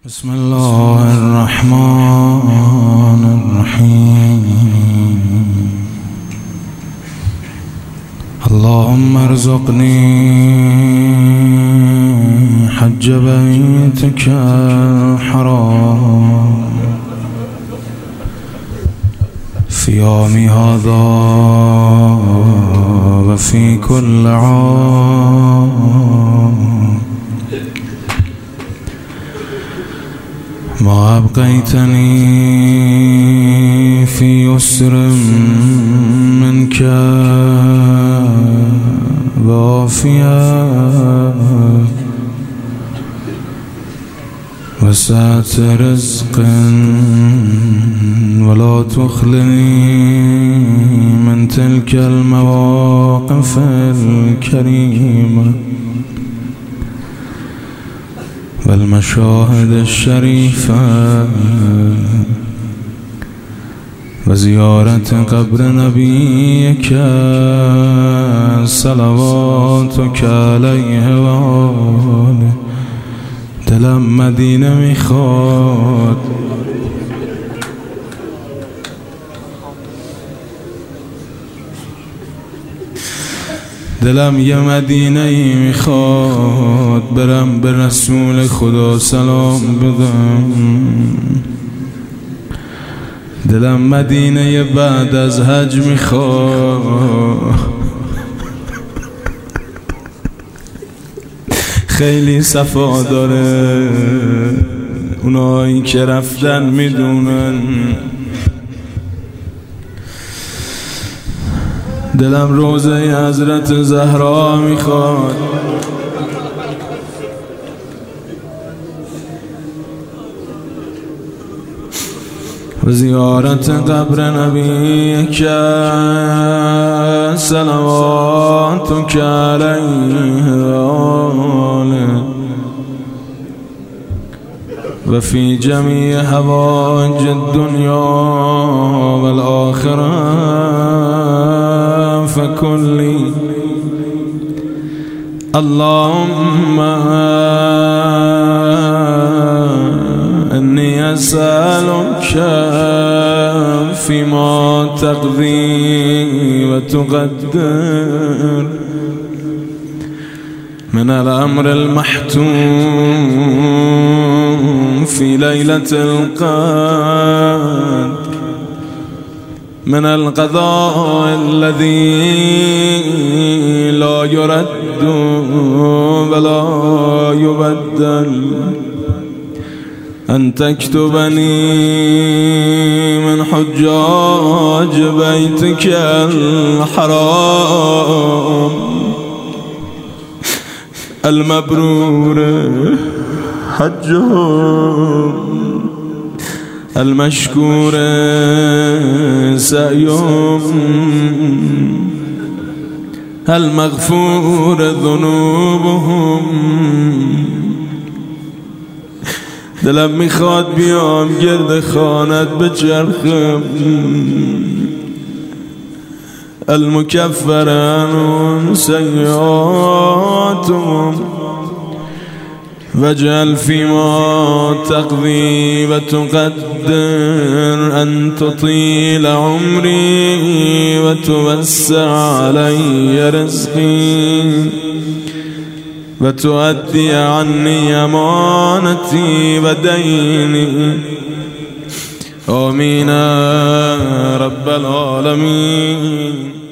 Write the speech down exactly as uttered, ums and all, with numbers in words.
بسم الله الرحمن الرحيم. اللهم ارزقني حج بيتك الحرام في يوم هذا وفي كل عام ما أبقيتني في يسر منك وعافية وسعة رزق ولا تخلني من تلك المواقف الكريمة والمشاهد الشريفة وزيارة قبر نبيك صلواتك عليه وآله. دلم مدینه میخواد، دلم یه مدینه ای میخواد برم به رسول خدا سلام بدم. دلم مدینه بعد از حج میخواد، خیلی صفا داره، اونایی که رفتن میدونن. دلم روزه حضرت زهرا میخواد، و زیارت قبر نبیک صلواتک علیه و آله و فی جمیع حوائج الدنیا والآخرة فكلي. اللهم إني أسألك فيما تقضي وتقدر من الأمر المحتوم في ليلة القدر، من القضاء الذي لا يرد ولا يبدل، أن تكتبني من حجاج بيتك الحرام المبرور حجهم المشكور سعيهم المغفور ذنوبهم. دلم میخواد بیام گرد خانت بچرخم، المكفر عنهم سيئاتهم واجعل فيما تقضي وتقدر أن تطيل عمري وتوسع علي رزقي وتؤدي عني أمانتي وديني. آمين رب العالمين.